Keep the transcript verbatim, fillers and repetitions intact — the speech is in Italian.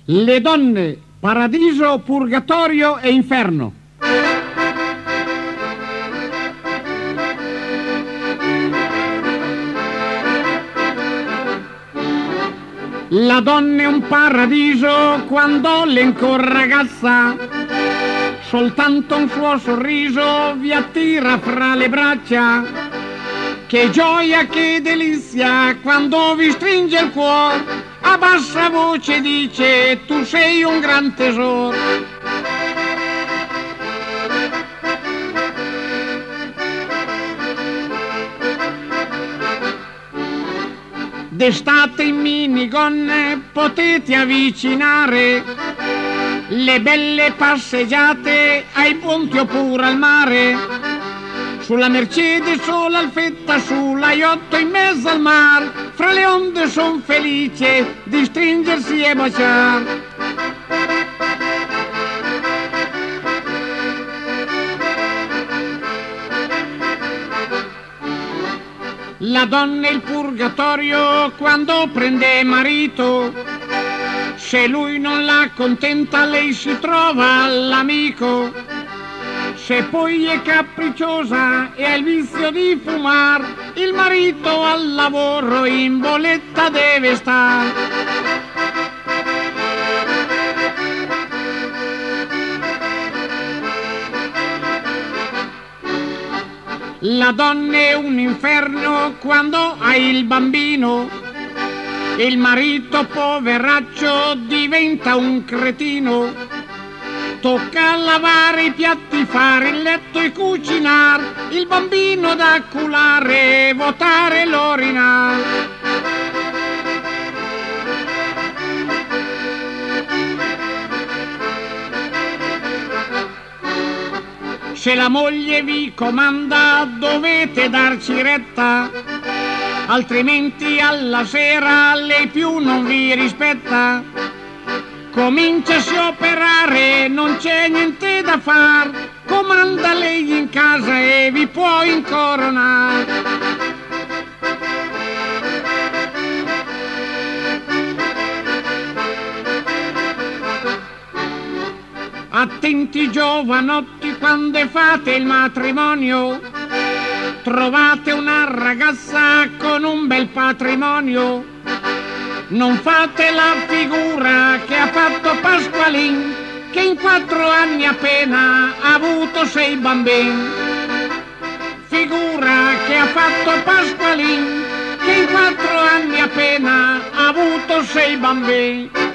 Le donne, paradiso, purgatorio e inferno. La donna è un paradiso quando l'enco ragazza, soltanto un suo sorriso vi attira fra le braccia. Che gioia, che delizia quando vi stringe il cuore, a bassa voce dice tu sei un gran tesoro. D'estate in minigonne potete avvicinare, le belle passeggiate ai ponti oppure al mare. Sulla Mercedes o l'Alfetta, sulla yacht in mezzo al mar, fra le onde son felice di stringersi e baciar. La donna è il purgatorio quando prende marito, se lui non la contenta lei si trova l'amico. Se poi è capricciosa e ha il vizio di fumar, il marito al lavoro in bolletta deve star. La donna è un inferno quando ha il bambino, il marito poveraccio diventa un cretino. Tocca lavare i piatti, fare il letto e cucinare, il bambino da culare e votare l'orinar. Se la moglie vi comanda dovete darci retta, altrimenti alla sera lei più non vi rispetta. Cominciasi a operare, non c'è niente da far, comanda lei in casa e vi può incoronare. Attenti giovanotti quando fate il matrimonio, trovate una ragazza con un bel patrimonio. Non fate la figura che ha fatto Pasqualin, che in quattro anni appena ha avuto sei bambini. Figura che ha fatto Pasqualin, che in quattro anni appena ha avuto sei bambini.